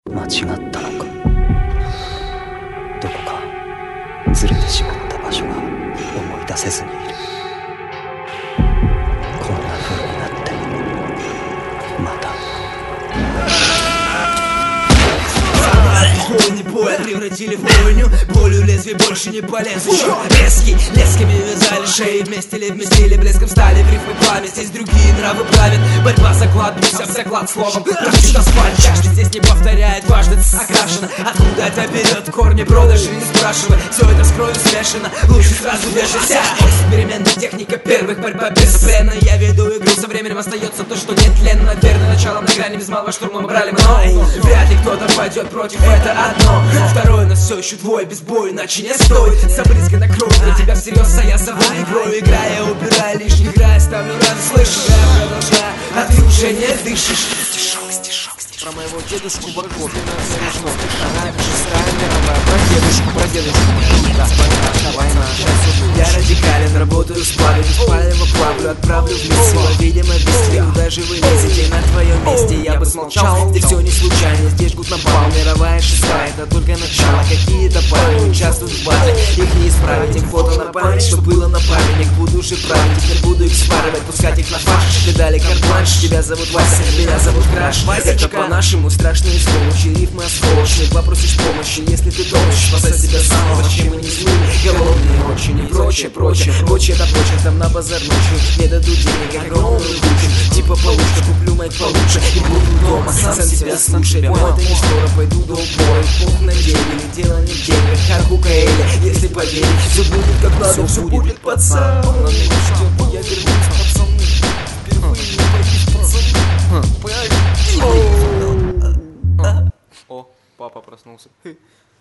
間違ったのか、どこかずれてしまった場所が思い出せずにいる。こんな風になってまた не боль превратили в бойню. Болью лезвий больше не полезу. Еще резкий, лесками вязали шеи. Вместили блеском стали в рифмы пламя. Здесь другие нравы правят. Борьба за клад, бьюся в заклад словом. Практично спать чашки здесь не повторяет. Важность окрашена. Откуда это берет корни, бро, даже не спрашивай. Все это с кровью смешано. Лучше сразу вешайся. Переменная техника первых, борьба без плена. Я веду игру, со временем остается то, что нетленно. Верно началом на грани без малого штурма мы брали мной. Вряд ли кто-то пойдет против, это одно. Второе, нас все еще двое, без боя, иначе не стоит. События на кровь, для тебя всерьез, а я забыл игрой. Играя, убирая лишний, играя, ставлю разы, слышишь? Я продолжаю, а ты уже не дышишь. Про моего дедушку Баргопина смешно. Она шестая мировая. Про дедушку. Да, война. Я радикален, работаю с плавью. Спалево плавлю, отправлю в миссию. Видимо, без сил, даже вы лезете на твоем месте. Я бы смолчал, здесь все не случайно. Здесь жгут напал, мировая шестая. Это только начало, какие-то парни участвуют в батле. Их не исправить, им фото на память, что было на памятник. Буду же править, теперь буду их спаривать. Пускать их на фарш, педали карт-бланш. Тебя зовут Вася, меня зовут Краш. Это по-нашему страшные сволочи. Рифмы осколочные, попросишь помощи. Если ты тонущий, спасай себя самого. Чем мы не злые, голодные очень и прочее. Прочее это прочее, там на базар ночью. Не дадут денег, огромную кучу. Типа получка, куплю майк получше. И буду дома, сам себя слушай. Но это не скоро, пойду до упора. Пух на деле, дело не в деньгах. Харку Каэля, если поверить, все будет как надо, все будет, пацан. Я вернусь, пацаны. Впервые не боюсь, пацаны. О, папа проснулся.